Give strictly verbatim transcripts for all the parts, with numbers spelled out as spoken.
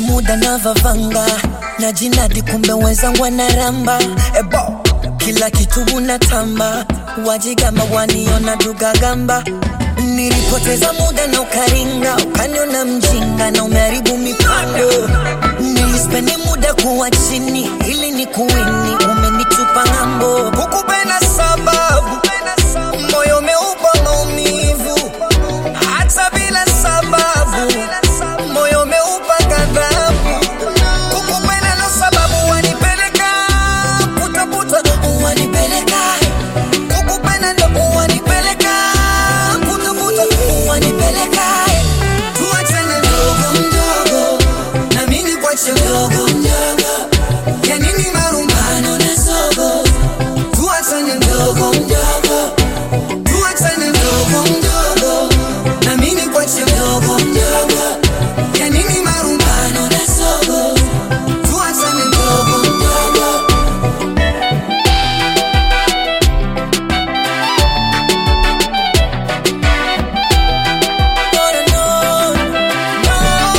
muda na vavanga na jinadi kumbe wenzangu wanaramba. Ebo kila kitu unatamba wajigamba waniona duga gamba. Nilipoteza muda na ukaringa ukaniona mjinga na umeharibu mipango. Nilispendi muda kuwa chini ili ni kuwini umenitupa ngambo. Kukupenda sababu moyo umeupa maumivu hata bila sababu moyo umeupa ghadhabu. Kukupenda na sababu wanipeleka puta puta wanipeleka. Kukupenda ndo wanipeleka puta puta wanipeleka. Tuachane mdogo mdogo na mimi kwache mdogo mdogo. Ya nini marumbano na sogo? Tuachane mdogo mdogo. Tuachane mdogo mdogo na mimi kwache mdogo mdogo. Ya nini marumbano na sogo? Tuachane mdogo mdogo. No, no, no.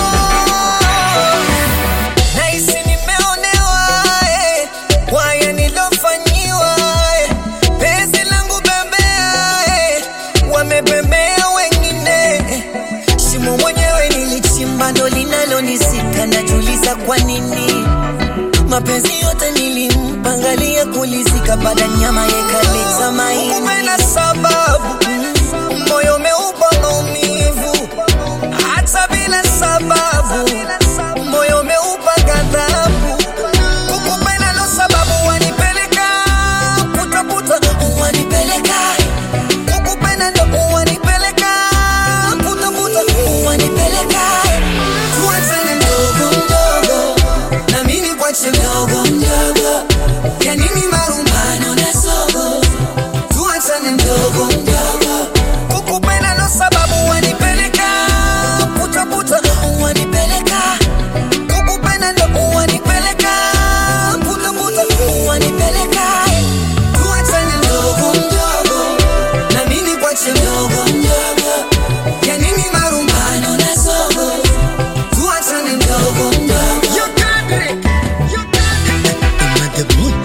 Nahisi nimeonewa eh, kwa haya nilofanyiwa eh. Penzi langu bembea eh, wamebembea wengine eh. Shimo mwenyewe nilichimba ndo linalonisika. Najiuliza kwa nini mapenzi yote nilimpangalia kulizika. Baada nyama yekaleta maini. Kukupenda sababu moyo umeupa maumivu hata bila sababu moyo umeupa ghadhabu. Kukupenda ndo sababu wanipeleka puta puta wanipeleka. Kukupenda ndo wanipeleka puta puta wanipeleka. Tuachane mdogo mdogo na mimi kwache mdogo mdogo. Ya nini marumbano na sogo? Tuachane mdogo mdogo. Kukupenda ndo sababu wanipeleka puta puta wanipeleka. Kukupenda ndo wanipeleka puta puta wanipeleka. Tuachane mdogo mdogo na mimi kwache mdogo mdogo. Ya nini marumbano na sogo? Tuachane mdogo mdogo. You got it. You got it. I'm at the mood.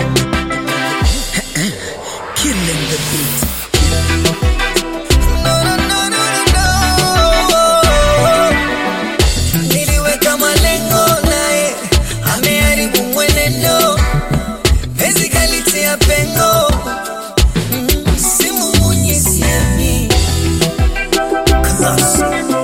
Killing the beat. No, no, no, no, no. Niliweka malengo naye ameharibu mwenendo. Penzi kalitia pengo. Mm, simu munyesiemi. Class.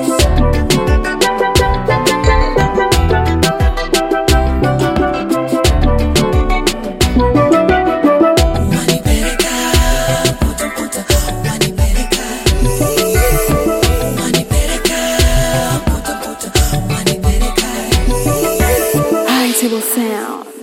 Wanipeleka puta puta wanipeleka. Wanipeleka puta puta wanipeleka. High Table Sound.